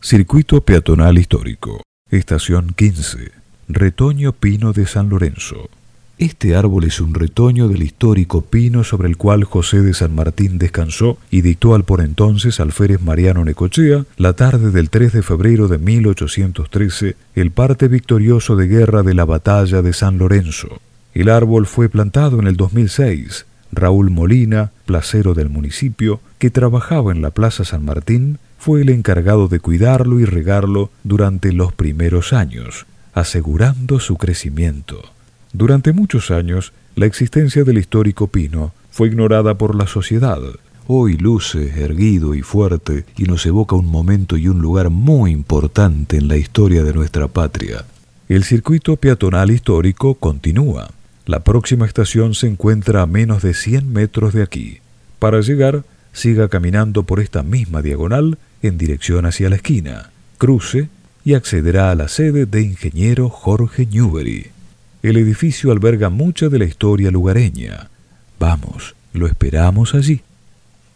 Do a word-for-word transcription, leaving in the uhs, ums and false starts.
Circuito Peatonal Histórico. Estación quince. Retoño Pino de San Lorenzo. Este árbol es un retoño del histórico pino sobre el cual José de San Martín descansó y dictó al por entonces alférez Mariano Necochea, la tarde del tres de febrero de mil ochocientos trece, el parte victorioso de guerra de la batalla de San Lorenzo. El árbol fue plantado en el dos mil seis. Raúl Molina, placero del municipio, que trabajaba en la Plaza San Martín, fue el encargado de cuidarlo y regarlo durante los primeros años, asegurando su crecimiento. Durante muchos años, la existencia del histórico pino fue ignorada por la sociedad. Hoy luce erguido y fuerte y nos evoca un momento y un lugar muy importante en la historia de nuestra patria. El circuito peatonal histórico continúa. La próxima estación se encuentra a menos de cien metros de aquí. Para llegar, siga caminando por esta misma diagonal en dirección hacia la esquina. Cruce y accederá a la sede de Ingeniero Jorge Newbery. El edificio alberga mucha de la historia lugareña. Vamos, lo esperamos allí.